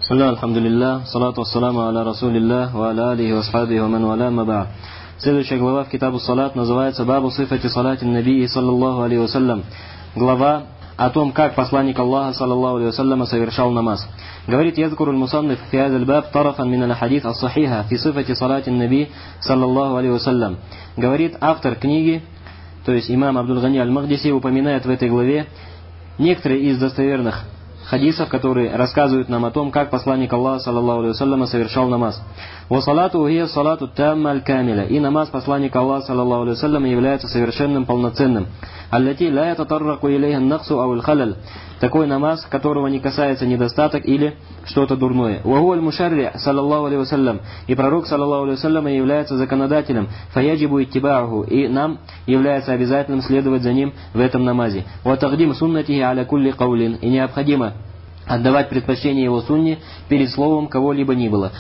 Бисмилля, альхамдулилля, салату вассаламу аля расулилля, ва аля алихи васхабихи ва ман валя маба. Следующая глава в Китабу Салат называется «Бабу сифати салати набии саллаллаху алейхи вассалям». Глава о том, как посланник Аллаха саллаллаху алейхи вассаляма совершал намаз. Говорит: «Язкуру аль-мусанниф фи хазаль баб тарафан мин аль-хадис ас-сахиха фи сифати салати наби саллаллаху алейхи вассалям». Говорит автор книги, то есть имам Абдул-Гани аль-Махдиси, упоминает в этой главе некоторые из достоверных хадисов, которые рассказывают нам о том, как посланник Аллаха саллаллаху алейхи вассаляма совершал намаз. «Ва салату хия салату тамма аль-камиля». И намаз посланника Аллаха саллаллаху алейхи вассаляма является совершенным, полноценным. «Аллати ла ятатарраку илейха наксу ау аль-халаль». Такой намаз, которого не касается недостаток или что-то дурное. «Ва хуа аль-мушарри саллаллаху алейхи вассалям». И пророк саллаллаху алейхи вассаляма является законодателем. «Фаяджибу иттибааху». И нам является обязательным следовать за ним в этом намазе. «Ва тагдим суннатихи аля кулли каулин». И необходимо отдавать предпочтение его сунне перед словом кого бы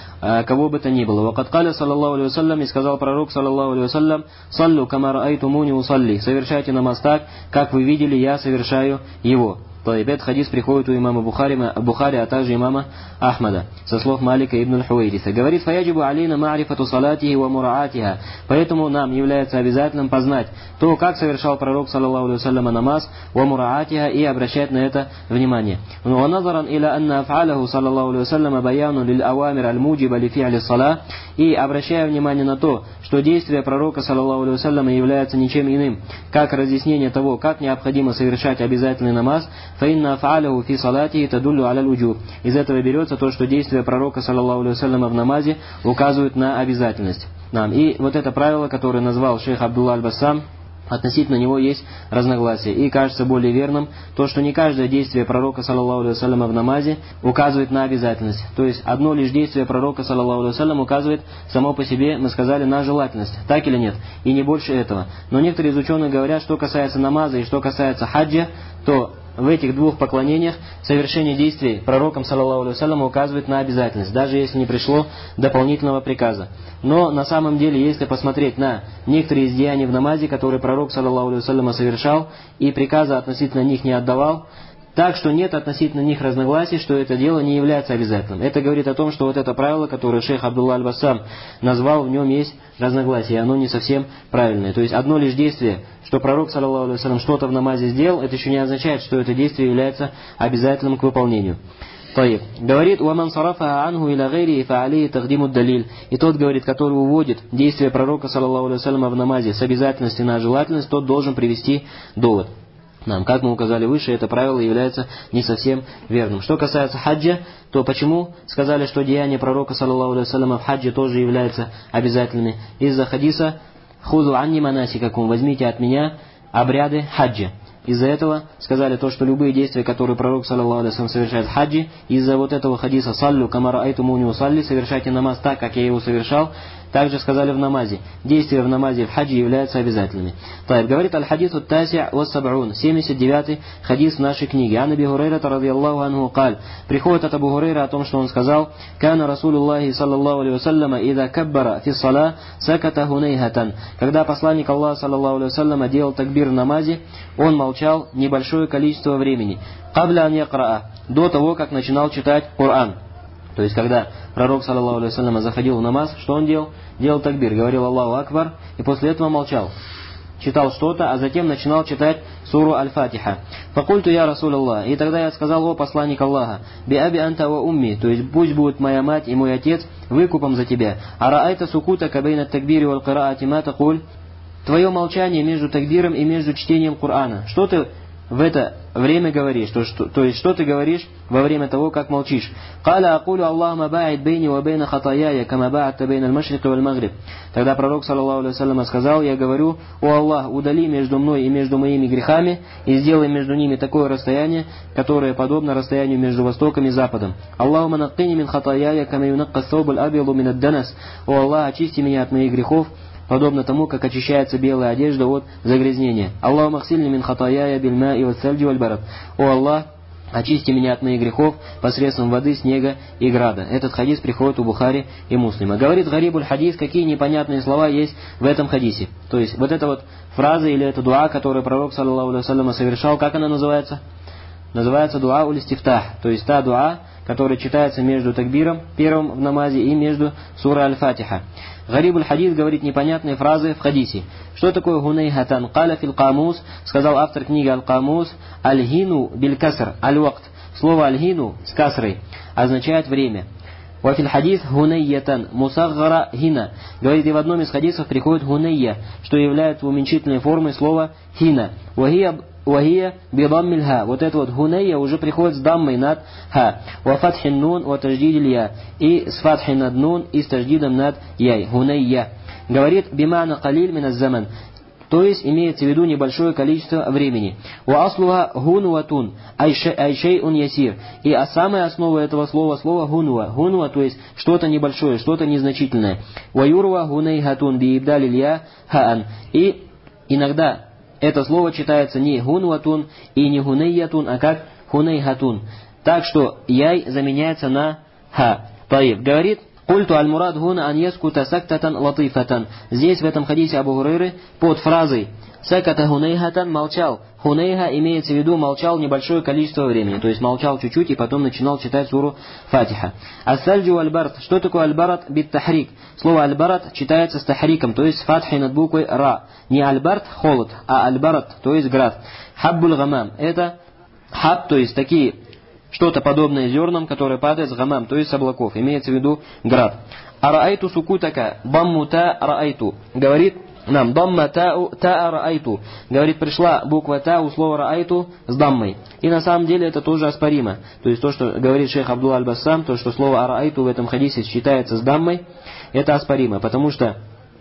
то ни было. «Вакад каля саллаллаху алейхи вассалям». И сказал пророк саллаллаху алейхи вассалям: «Саллю кама раайтумуни усалли». Совершайте намаз так, как вы видели, я совершаю его. Этот хадис приходит у имама Бухари, а также имама Ахмада, со слов Малика ибн аль-Хувейриса. Говорит: «Фаяджибу алейна ма'рифату салатихи ва мураатиха». Поэтому нам является обязательным познать то, как совершал пророк саллаллаху алейхи вассалям намаз, ва мураатиха, и обращать на это внимание. «Ва назаран иля анна аф'аляху саллаллаху алейхи вассалям баяну лил авамир аль-муджиба ли фи'ли ссала». И обращая внимание на то, что действие пророка саллаллаху алейхи вассалям является ничем иным, как разъяснение того, как необходимо совершать обязательный намаз. «Фаинна аф'аляху фи салати тадуллю аля аль-уджуб». Из этого берется то, что действия пророка саллаллаху алейхи вассаляма в намазе указывают на обязательность. И вот это правило, которое назвал шейх Абдулла аль-Бассам, относительно него есть разногласия. И кажется более верным то, что не каждое действие пророка саллаллаху алейхи вассаляма в намазе указывает на обязательность. То есть одно лишь действие пророка саллаллаху алейхи вассаляма указывает само по себе, мы сказали, на желательность. Так или нет? И не больше этого. Но некоторые из ученых говорят, что касается намаза и что касается хаджа, то в этих двух поклонениях совершение действий пророком саллаллаху алейхи вассаляма указывает на обязательность, даже если не пришло дополнительного приказа. Но на самом деле, если посмотреть на некоторые из деяний в намазе, которые пророк саллаллаху алейхи вассаляма совершал, и приказа относительно них не отдавал, так что нет относительно них разногласий, что это дело не является обязательным. Это говорит о том, что вот это правило, которое шейх Абдулла аль-Бассам назвал, в нем есть разногласия, и оно не совсем правильное. То есть одно лишь действие, что пророк саллаллаху алейхи вассалям что-то в намазе сделал, это еще не означает, что это действие является обязательным к выполнению. Говорит: «Уаман сарафа анху иля гайри фа алейхи тагдиму далиль». И тот, говорит, который уводит действие пророка саллаллаху алейхи вассаляма в намазе с обязательности на желательность, тот должен привести довод. Как мы указали выше, это правило является не совсем верным. Что касается хаджа, то почему сказали, что деяния пророка саллаллаху алейхи вассаляма в хаджи тоже являются обязательными? Из-за хадиса «Хузу анни манасикакум», возьмите от меня обряды хаджа. Из-за этого сказали то, что любые действия, которые пророк саллаллаху алейхи вассалям совершает в хаджи, из-за вот этого хадиса «Саллю кама раайтумуни усалли», совершайте намаз так, как я его совершал. Также сказали в намазе. Действия в намазе в хаджи являются обязательными. Говорит аль-хадису таси' ва саб'ун, 79-й хадис в нашей книге. Ан Аби Хурайрата радийаллаху анху каль. Приходит от Абу Хурайра о том, что он сказал: «Кана Расулуллахи саллаллаху алейхи вассаляма ида каббара фи ссала саката хунейхатан». Когда посланник Аллаха саллаллаху алейхи вассаляма делал такбир в намазе, он молчал небольшое количество времени. Кабля ан якраа, до того, как начинал читать Коран. То есть, когда пророк саллаллаху алейхи вассаляма заходил в намаз, что он делал? Делал такбир, говорил Аллаху Акбар, и после этого молчал. Читал что-то, а затем начинал читать суру Аль-Фатиха. «Факульту я Расул Аллах». И тогда я сказал: «О посланник Аллаха, би аби анта ва умми», то есть пусть будет моя мать и мой отец выкупом за тебя. «Араайта сукута кабейна такбири вал кираати ма такуль». Твое молчание между такбиром и между чтением Корана. Что ты в это время говоришь? То есть, что ты говоришь во время того, как молчишь? «Каля акулю Аллахума ба'ид бейни ва бейна хатаяя, кама ба'атта бейна аль-машрики валь магриб». Тогда пророк саллаллаху алейхи вассалям сказал: «Я говорю: о Аллах, удали между мной и между моими грехами и сделай между ними такое расстояние, которое подобно расстоянию между востоком и западом. Аллахума наккини мин хатаяя, кама юнакка ссаубу аль-абьяду мин ад-данас». О Аллах, очисти меня от моих грехов, подобно тому, как очищается белая одежда от загрязнения. Аллаху махсильни мин хатаяя бильма и вассальди валь барад. О Аллах, очисти меня от моих грехов посредством воды, снега и града. Этот хадис приходит у Бухари и Муслима. Говорит Гарибуль хадис, какие непонятные слова есть в этом хадисе. То есть вот эта вот фраза или это дуа, которую пророк саллаллаху алейхи вассалям совершал, как она называется? Называется дуа уль-истифтах. То есть та дуа, который читается между такбиром первым в намазе и между сурой Аль-Фатиха. Гариб аль-Хадис говорит непонятные фразы в хадисе. Что такое гунейхатан? Каля фил камус, сказал автор книги Аль-Камус, аль-гину биль-каср, аль-вакт. Слово аль-гину с касрой означает время. Вафиль хадис гунейятан мусаггара гина. Говорит, и в одном из хадисов приходит гунейя, что является уменьшительной формой слова хина. Вахия бидаммиль ха. Вот это вот гунейя уже приходит с даммой над ха. Ва фатхин нун ва таждидиль я. И с фатхой над нун и с таждидом над яй. Гунейя. Говорит, бимана калиль мин аз-заман. То есть имеется в виду небольшое количество времени. Ва аслуха гунуатун, айшейун ясир. И самая основа этого слова гунуа. Гунуа, то есть что-то небольшое, что-то незначительное. Ва юрва гунейхатун биибдалиль я хаан. И иногда это слово читается не гунуатун и не гунейятун, а как гунейхатун. Так что яй заменяется на ха. Таиб говорит, «Культу аль-мурад гуна ан яскута сактатан латифатан». Здесь в этом хадисе Абу Гурейры под фразой «саката гунейхатан» молчал. Хунейха имеется в виду молчал небольшое количество времени, то есть молчал чуть-чуть и потом начинал читать суру Фатиха. Ас-сальджу аль-барат. Что такое аль-барат бит-тахрик? Слово аль-барат читается с тахриком, то есть с фатхой над буквой ра. Не аль-барат холод, а аль-барат, то есть град. Хаббуль гамам. Это хаб, то есть такие что-то подобное зернам, которое падает с гамам, то есть с облаков. Имеется в виду град. Араайту сукутака, баммута раайту. Говорит нам, дамма та раайту. Говорит, пришла буква та у слова раайту с даммой. И на самом деле это тоже оспоримо. То есть то, что говорит шейх Абдулла аль-Бассам, то, что слово араайту в этом хадисе считается с даммой, это оспоримо, потому что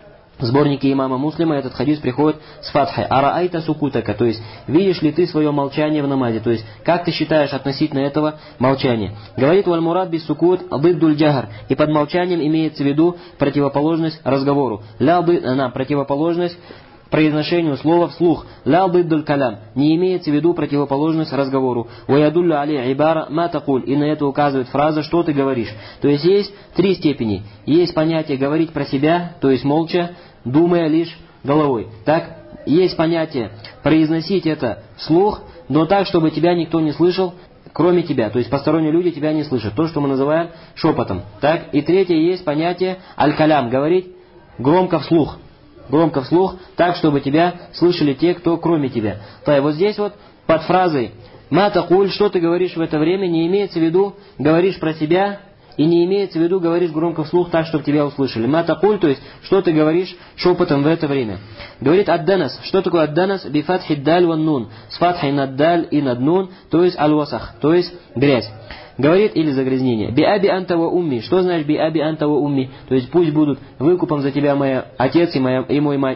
в сборнике имама Муслима этот хадис приходит с фатхой. Араайта сукутака, то есть видишь ли ты свое молчание в намазе, то есть как ты считаешь относительно этого молчания. Говорит валь-мурад бис сукут диддуль джахр, и под молчанием имеется в виду противоположность разговору. Противоположность произношению слова вслух. Ля диддуль калям, не имеется в виду противоположность разговору. Ваядуллю али ибара ма такуль, и на это указывает фраза, что ты говоришь. То есть есть три степени. Есть понятие говорить про себя, то есть молча, думая лишь головой. Так, есть понятие произносить это вслух, но так, чтобы тебя никто не слышал, кроме тебя. То есть посторонние люди тебя не слышат. То, что мы называем шепотом. Так, и третье есть понятие аль-калям, говорить громко вслух. Громко вслух, так, чтобы тебя слышали те, кто кроме тебя. То есть вот здесь вот под фразой «ма такуль», что ты говоришь в это время, не имеется в виду говоришь про себя, и не имеется в виду говоришь громко вслух так, чтобы тебя услышали. «Ма такуль», то есть что ты говоришь шепотом в это время. Говорит «ад-данас». Что такое «ад-данас»? «Бифатхи даль ван нун». С фатхой над даль и над нун, то есть «аль-васах», то есть грязь. Говорит, или загрязнение. «Би-аби анта ва умми». Что значит «би-аби анта ва умми»? То есть пусть будут выкупом за тебя моя отец и мой мать,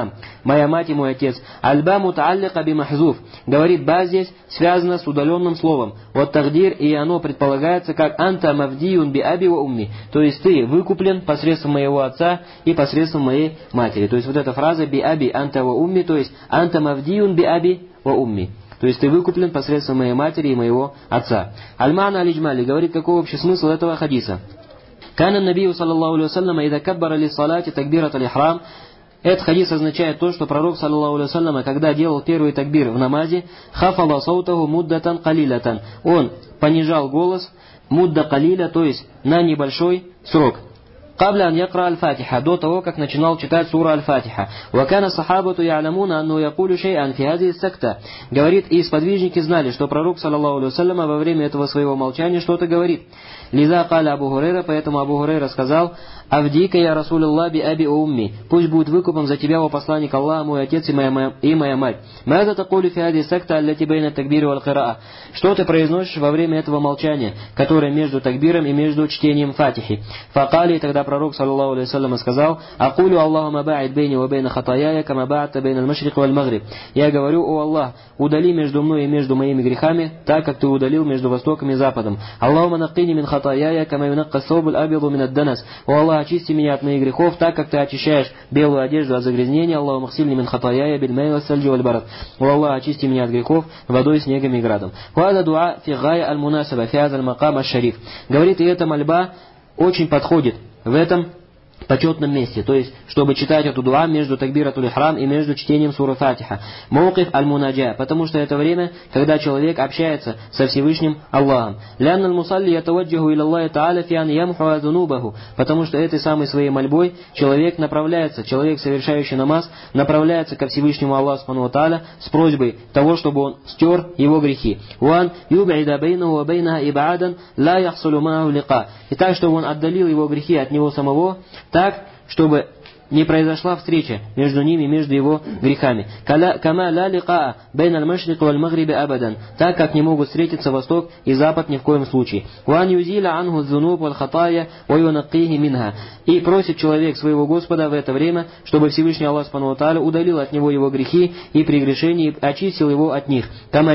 моя мать и мой отец. «Аль-ба мутааллика би-махзуф». Говорит, ба здесь связано с удаленным словом. Вот тагдир, и оно предполагается как «анта мавдиюн би-аби ва умми». То есть ты выкуплен посредством моего отца и посредством моей матери. То есть вот эта фраза «би-аби анта ва умми», то есть «анта мавдиюн би-аби ва умми». То есть ты выкуплен посредством моей матери и моего отца. Аль-Мана аль-Иджмали говорит, какой общий смысл этого хадиса. Кана набию саллаллаху алейхи ва саллям ида каббара ли салати такбират аль-ихрам. Этот хадис означает то, что пророк саллаллаху алейхи ва саллям, когда делал первый такбир в намазе, хафала саутаху муддатан калилятан. Он понижал голос мудда калиля, то есть на небольшой срок. قبل أن يقرأ الفاتحة, до того, как начинал читать сура Аль-Фатиха. وكان الصحابة يعلمون أنه يقول شيئا في هذه السكتة. Говорит, и сподвижники знали, что пророк, саллаллаху алейхи ва саллям, во время этого своего молчания что-то говорит. Лиза каля Абу Гурейра, поэтому Абу Гурейра сказал: «Авдика я Расулилlah би аби умми». Пусть будет выкупом за тебя, о посланник Аллаха, мой отец и моя мать. «Маза такули фи хади сакта аллати байна такбири вал кираа». Что ты произносишь во время этого молчания, которое между такбиром и между чтением Фатихи? Факали, тогда пророк, саллаллаху алейхи ва саллям, сказал: «Акулю Аллахума ба'ид бейни ва бейна хатаяя, кама ба'атта бейна аль-машрик валь магриб». Я говорю: о Аллах, удали между мной и между моими грехами, так как ты удалил между востоком и западом. Аллахума накини мин хатаяя, кама юнакка саубуль абиду мин ад-данас. О Аллах, очисти меня от моих грехов, так как ты очищаешь белую одежду от загрязнения. Аллаху махсильни мин хатаяя биль май ва сальджи валь барад. О Аллах, очисти меня от грехов водой, снегом и градом. Хуада дуа фи гая аль-мунасаба фи азаль макам аш-шариф. Говорит, и эта мольба очень подходит в этом почетном месте, то есть, чтобы читать эту дуа между такбиратуль ихрам и между чтением суры Фатиха. Мауқиф аль-мунаджа, потому что это время, когда человек общается со Всевышним Аллахом. Лянна аль-мусалли ятаваджаху иля Аллахи та'аля фи ан ямхуа зунубаху, потому что этой самой своей мольбой человек, совершающий намаз, направляется ко Всевышнему Аллаху субхану ва тааля с просьбой того, чтобы он стер его грехи. Уан юб'ида бейнаху ва бейнаха иб'адан ла яхсулу ма'аху лиқа. И так, чтобы он отдалил его грехи от него самого, так, чтобы не произошла встреча между ними, между его грехами. Кама ла лиқа бейна аль-машрик валь магриби абадан, так как не могут встретиться восток и запад ни в коем случае. Уан юзиля анху зунуб валь хатая ва юнаккихи минха. И просит человек своего Господа в это время, чтобы Всевышний Аллах субхану ва тааля удалил от него его грехи и прегрешения и очистил его от них. Кама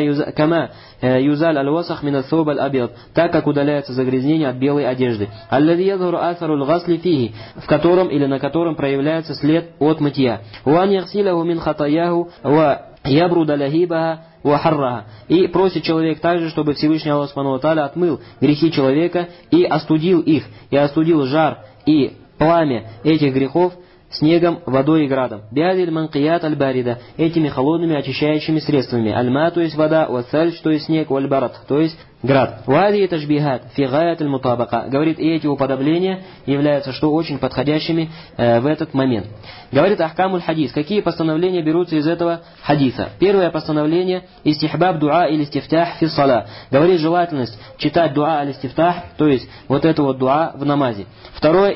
юзаль аль-васах мин ас-сауб аль-абьяд, так как удаляется загрязнение от белой одежды. Аллади ядхуру асару аль-гасли фихи, в котором или на котором проявляется след от мытья. Уан яхсиляху мин хатаяху ва ябруда лахибаха ва харраха. И просит человек также, чтобы Всевышний Аллах субхану ва тааля отмыл грехи человека и остудил их, и остудил жар и пламя этих грехов снегом, водой и градом. Биадиль манкият аль-барида, этими холодными очищающими средствами. Альма, то есть вода, вассальч, то есть снег, вальбарат, то есть град. Вади ташбихат, фигаят аль-мутабака. Говорит, и эти уподобления являются что очень подходящими в этот момент. Говорит ахкамуль хадис. Какие постановления берутся из этого хадиса? Первое постановление — истихбаб дуа или истифтах фи сала. Говорит, желательность читать дуа или истифтах, то есть вот это вот дуа в намазе. Второе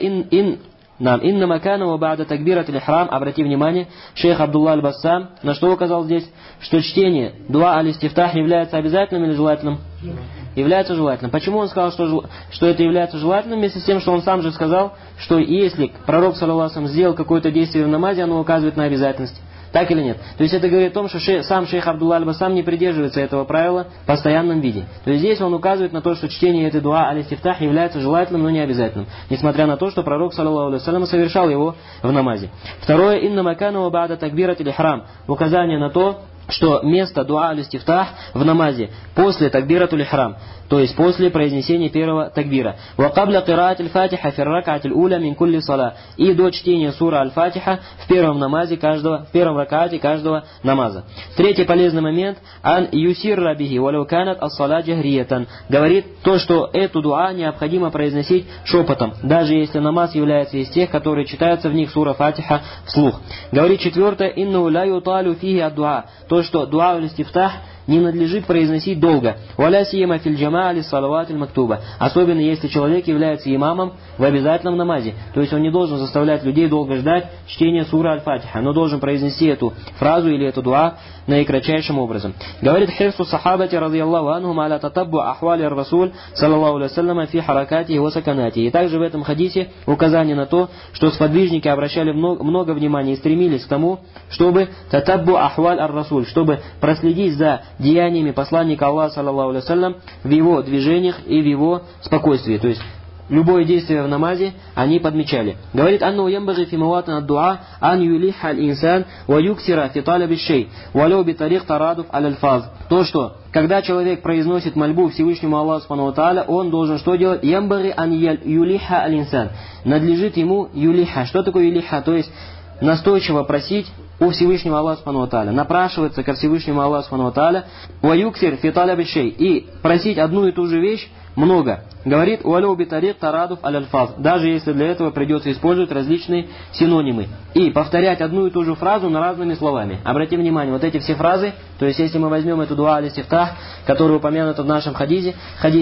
инна макана ва ба'да такбиратуль ихрам. Обрати внимание, шейх Абдулла аль-Бассам на что указал здесь, что чтение дуа аль-истифтах является обязательным или желательным? Является желательным. Почему он сказал, что это является желательным, вместе с тем, что он сам же сказал, что если пророк саллаллаху алейхи ва саллям сделал какое-то действие в намазе, оно указывает на обязательность. Так или нет? То есть это говорит о том, что сам шейх Абдулла аль-Бассам не придерживается этого правила в постоянном виде. То есть здесь он указывает на то, что чтение этой дуа аль-истифтах является желательным, но не обязательным. Несмотря на то, что пророк саллаллаху алейхи ва саллям совершал его в намазе. Второе, инна макана ва ба'да такбиратуль ихрам. Указание на то, что место дуа аль-истифтах в намазе после такбиратуль ихрам, то есть после произнесения первого такбира. وَقَبْلَ قِرَاءَةِ الْفَاتِحَةِ فِي الرَّكْعَةِ الْأُولَى مِنْ كُلِّ صَلَاةٍ. И до чтения сура аль-Фатиха в первом ракаате каждого намаза. Третий полезный момент. «Ан юсирра бихи валау канат ас-салат джахрияттан». Говорит то, что эту дуа необходимо произносить шепотом, даже если намаз является из тех, которые читаются в них сура Фатиха вслух. Говорит четвертое. «Иннау ла юталю фихи ад-дуа». То, что дуа аль-истифтах не надлежит произносить долго. «Валя сиема фил джама'али салават аль-мактуба». Особенно если человек является имамом в обязательном намазе. То есть он не должен заставлять людей долго ждать чтения суры аль-Фатиха, но должен произнести эту фразу или эту дуа наикратчайшим образом. Говорит хирсу сахабати радийаллаху анхум аля татаббу ахвали ар-расуль саллаллаху алейхи ва саллям фи харакати ва саканати. И также в этом хадисе указание на то, что сподвижники обращали много внимания и стремились к тому, чтобы татаббу ахваль ар-расуль, чтобы проследить за деяниями посланника Аллаха саллаллаху алейхи ва саллям в его движениях и в его спокойствии. То есть любое действие в намазе они подмечали. Говорит, анну ямбаги фи маватин ад-дуа ан юлиха аль-инсан ва юксира фи талаби шей валау би тарих тарадуф аль-альфаз. То, что когда человек произносит мольбу Всевышнему Аллаху субхану ва тааля, он должен что делать? Ямбаги ан юлиха аль-инсан. Надлежит ему юлиха. Что такое юлиха? То есть настойчиво просить у Всевышнего Аллаха субхану ва тааля, напрашиваться ко Всевышнему Аллаху субхану ва тааля, ва юксир фи талаби шей, и просить одну и ту же вещь много. Говорит, уалю битарик тарадуф аль-альфаз, даже если для этого придется использовать различные синонимы. И повторять одну и ту же фразу на разными словами. Обратите внимание, вот эти все фразы, то есть если мы возьмем эту дуа аль-истифтах, которая упомянута в нашем хадисе,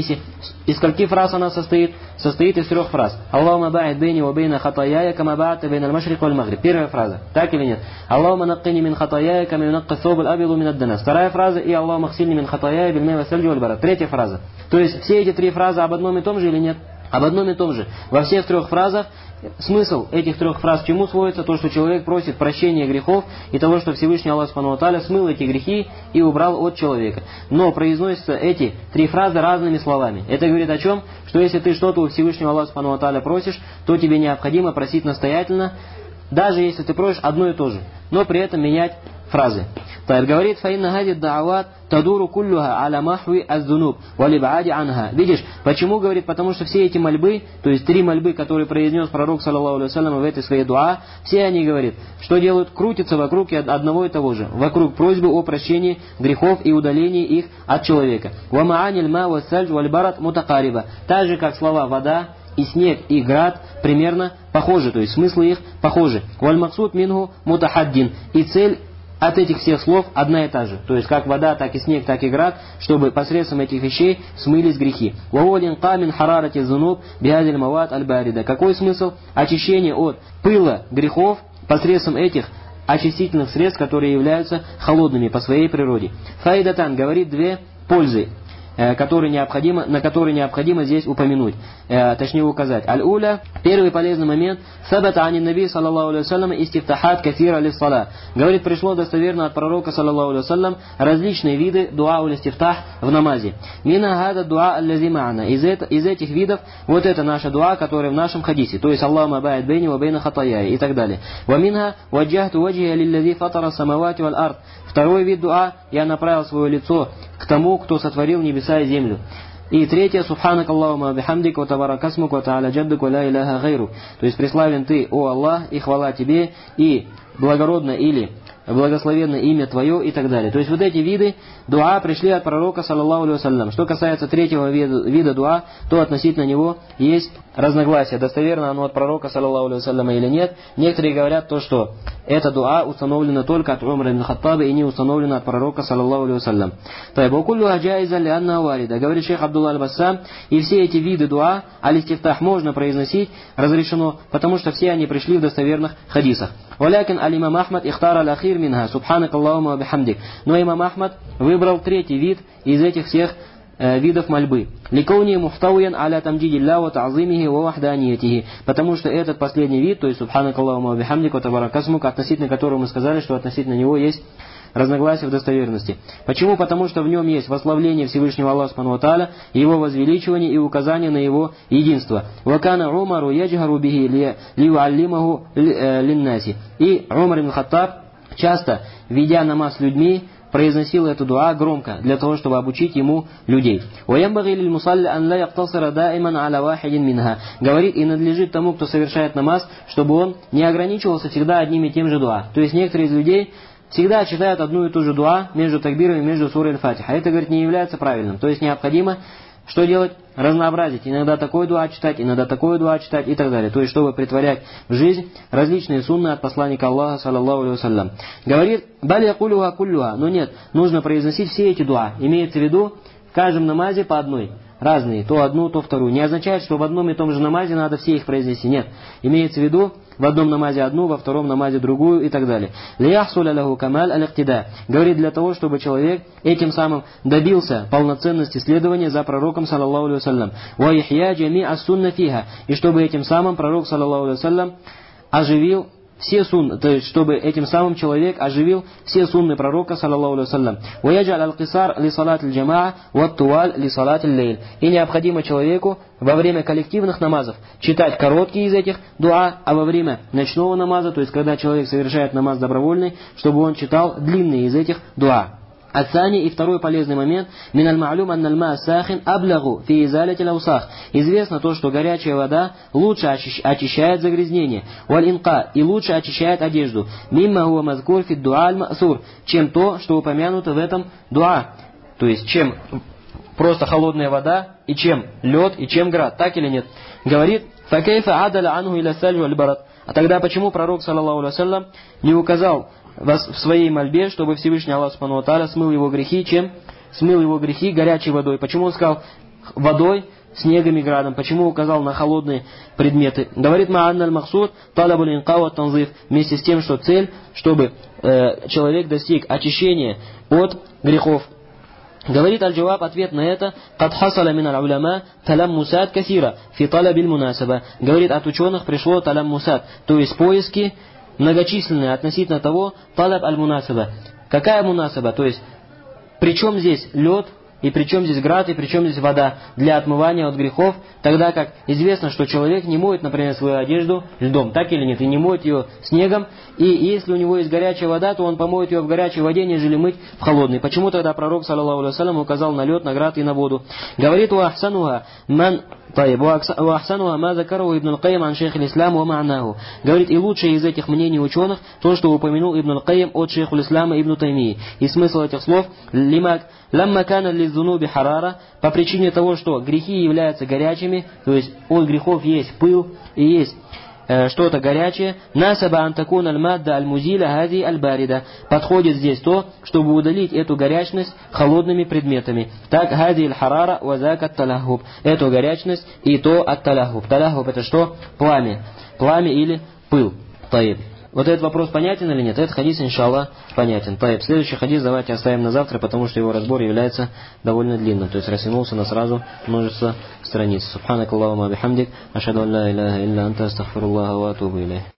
из скольких фраз она состоит? Состоит из 3 фраз. Аллахума ба'ид бейни ва бейна хатаяя, кама ба'атта бейна аль-машрик валь магриб. Первая фраза. Так или нет? Аллахума наккини мин хатаяя, кама юнакка ثوب الأبيض من الدنس. Вторая фраза. И Аллахума хсильни мин хатаяя биль май ва сальджи валь барад. Третья фраза. То есть все эти 3 фразы об одном и том же или нет? Об одном и том же. Во всех 3 фразах смысл этих 3 фраз чему сводится? То, что человек просит прощения грехов и того, что Всевышний Аллах субхану ва тааля смыл эти грехи и убрал от человека. Но произносятся эти 3 фразы разными словами. Это говорит о чем? Что если ты что-то у Всевышнего Аллаха субхану ва тааля просишь, то тебе необходимо просить настоятельно, даже если ты просишь одно и то же, но при этом менять фразы. Так, говорит, фаинна хади да'ават тадуру куллюха аля махви аз-зунуб валибаади анха. Видишь, почему, говорит, потому что все эти мольбы, то есть 3 мольбы, которые произнес пророк, саллаллаху алейхи вассалям, в этой своей дуа, все они, говорит, что делают? Крутятся вокруг одного и того же, вокруг просьбы о прощении грехов и удалении их от человека. Ва мааниль ма ва сальдж валь барат мутакариба. Так же, как слова вода, и снег, и град примерно похожи, то есть смыслы их похожи. Валь максуд минху мутахаддин. И цель от этих всех слов одна и та же. То есть как вода, так и снег, так и град, чтобы посредством этих вещей смылись грехи. Какой смысл? Очищение от пыла грехов посредством этих очистительных средств, которые являются холодными по своей природе. Фаидатан говорит 2 пользы, на которые необходимо здесь упомянуть, точнее указать. Аль-уля, первый полезный момент, сабата ани наби саллаллаху алейхи вассалям истифтахат кафира лис-сала. Говорит, пришло достоверно от пророка саллаллаху алейхи вассалям различные виды дуа уль-истифтах в намазе. Мина гада дуа аллази ма'ана. Из этих видов вот это наша дуа, которая в нашем хадисе, то есть Аллахума ба'ид бейни ва бейна хатаяи и так далее. Ва минха ваджахту ваджия лиллади фатара самавати валь ард. Второй вид дуа, я направил свое лицо к тому, кто сотворил небеса и землю. И третье, субханак Аллахума бихамдик ва табаракасмук ва та'аля джаддук ва ла иляха гайру. То есть преславен ты, о Аллах, и хвала тебе, и благородно или благословенно имя твое и так далее. То есть вот эти виды дуа пришли от пророка, саллаллаху алейхи вассалям. Что касается третьего вида дуа, то относительно него есть разногласия. Достоверно оно от пророка, саллаллаху алейхи вассалям, или нет. Некоторые говорят то, что эта дуа установлена только от Умара ибн Хаттаба и не установлена от пророка, саллаллаху алейхи вассалям. Говорит шейх Абдулла аль-Бассам, и все эти виды дуа, аль-истифтах, можно произносить, разрешено, потому что все они пришли в достоверных хадисах. Валякин аль-имам Ахмад ихтар аль-ахир минха, субханак Аллахума бихамдик. Но имам Ахмад выбрал третий вид из этих всех видов мольбы. Ликауни мухтауян аля тамджидилля ва та'зимихи ва вахданиятихи. Потому что этот последний вид, то есть субханак Аллахума бихамдик ва табаракасмук, относительно которого мы сказали, что относительно него есть разногласия в достоверности. Почему? Потому что в нем есть восславление Всевышнего Аллаха субхану ва тааля, его возвеличивание и указание на его единство. Вакана Умару яджгару бихи лиуаллимаху линнаси. И Умар ибн Хаттаб часто, ведя намаз с людьми, произносил эту дуа громко, для того, чтобы обучить ему людей. Говорит, и надлежит тому, кто совершает намаз, чтобы он не ограничивался всегда одним и тем же дуа. То есть некоторые из людей всегда читают одну и ту же дуа между такбирами, между сурой аль-Фатиха. Это, говорит, не является правильным. То есть необходимо что делать? Разнообразить. Иногда такой дуа читать, иногда такой дуа читать и так далее. То есть, чтобы притворять в жизнь различные сунны от посланника Аллаха, саллаллаху алейхи вассалям. Говорит, «Баль якулюха куллюха». Но нет, нужно произносить все эти дуа. Имеется в виду в каждом намазе по одной. Разные, то одну, то вторую. Не означает, что в одном и том же намазе надо все их произнести. Нет. Имеется в виду в одном намазе одну, во втором намазе другую и так далее. «Лияхсуля лаху камаль аль-иктида». Говорит, для того, чтобы человек этим самым добился полноценности следования за пророком, саллаллаху алейхи вассалям. «Ва ихья джами ас-сунна фиха». И чтобы этим самым пророк, саллаллаху алейхи вассалям, оживил все сунны, то есть чтобы этим самым человек оживил все сунны пророка, саллаллаху алейхи вассалям. «Ваяджаль аль-кисар ли салат аль-джамаа, ва туаль ли салат аль-лейль». И необходимо человеку во время коллективных намазов читать короткие из этих дуа, а во время ночного намаза, то есть когда человек совершает намаз добровольный, чтобы он читал длинные из этих дуа. Ацани, и второй полезный момент, миналь ма'люм анналь ма сахин аблягу фи изалити лаусах. Известно то, что горячая вода лучше очищает загрязнение. Валь инка, и лучше очищает одежду. Мимма хуа мазкур фи дуа аль-масур, чем то, что упомянуто в этом дуа. То есть, чем просто холодная вода, и чем лед, и чем град. Так или нет? Говорит, факейфа адаля анху иля сальву аль-барат. А тогда почему пророк, саллаллаху алейхи вассалям, не указал в своей мольбе, чтобы Всевышний Аллах субхану ва тааля смыл его грехи, чем смыл его грехи горячей водой? Почему он сказал водой, снегом и градом? Почему указал на холодные предметы? Говорит ма'анналь махсуд талабуль инка ва танзиф, вместе с тем, что цель, чтобы человек достиг очищения от грехов. Говорит аль-Джаваб, ответ на это, «Кад хасаля мин аль-уляма таламмусат касира фи талабиль мунасаба». Говорит, от ученых пришло таламмусат, то есть поиски многочисленные относительно того, талаб аль-мунасаба. Какая мунасаба? То есть, причем здесь лед и при чем здесь град, и при чем здесь вода для отмывания от грехов, тогда как известно, что человек не моет, например, свою одежду льдом, так или нет, и не моет ее снегом, и если у него есть горячая вода, то он помоет ее в горячей воде, нежели мыть в холодной. Почему тогда пророк, саллаллаху алейхи ва саллям, указал на лед, на град и на воду? Говорит: «Уахсануха ма закару ибн аль-Кайм ан шейх аль-Ислам ва ма'наху». Говорит, и лучшее из этих мнений ученых то, что упомянул ибн аль-Кайм от шейха аль-Ислама ибн Таймии. И смысл этих слов: «Ламма кана лиззунуби харара», по причине того, что грехи являются горячими, то есть от грехов есть пыл и есть что-то горячее, насаба антакун аль-мадда аль-музиля хади аль-барида. Подходит здесь то, чтобы удалить эту горячность холодными предметами. Так, хади аль-харара вазак ат-талахуб. Эту горячность и то ат-талахуб. Талахуб это что? Пламя. Пламя или пыл. Таиб. Вот этот вопрос понятен или нет? Этот хадис, иншаллах, понятен. Таиб. Следующий хадис давайте оставим на завтра, потому что его разбор является довольно длинным. То есть растянулся на сразу множество страниц. Субханак Аллахума бихамдик. Ашхаду ан ла иляха илля анта астагфируллаха ва атубу илейх.